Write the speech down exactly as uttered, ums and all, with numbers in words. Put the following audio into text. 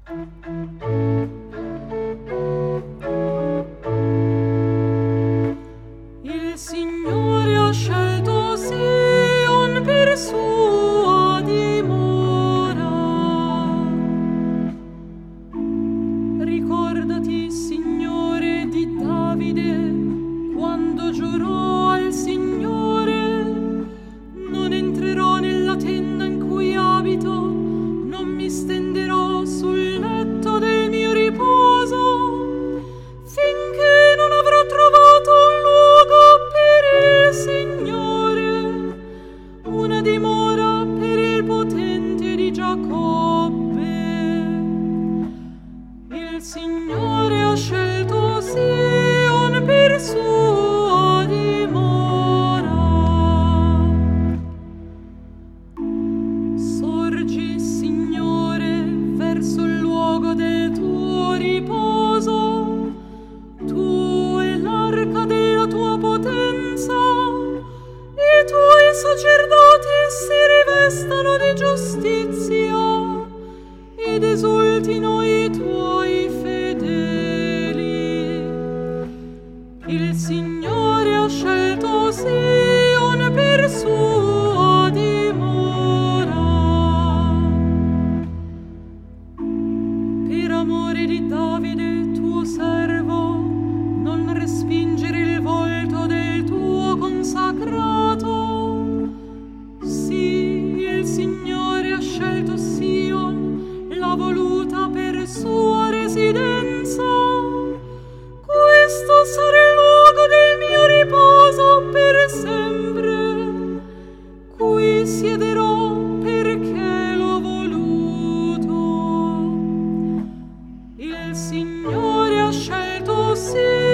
Il Signore ha scelto Sion per sua dimora. Ricordati, Signore, di Davide, quando giurò al Signore: non entrerò nella tenda in cui abito, non mi stenderò sul letto del mio riposo, finché non avrò trovato un luogo per il Signore, una dimora per il potente di Giacobbe. Il Signore ha scelto Sion per sua dimora. Sorgi, Signore, verso il luogo del tuo riposo. Tu e l'arca della tua potenza, i tuoi sacerdoti si rivestano di giustizia ed esultino i tuoi fedeli. Il Signore ha scelto Sion per sua dimora. Per amore di Davide, tuo servo, non respingere il volto del tuo consacrato. Sì, il Signore ha scelto Sion, l'ha voluta per sua residenza. Questo sarà il luogo del mio riposo per sempre. Qui siederò perché l'ho voluto. Il Signore ha scelto Sion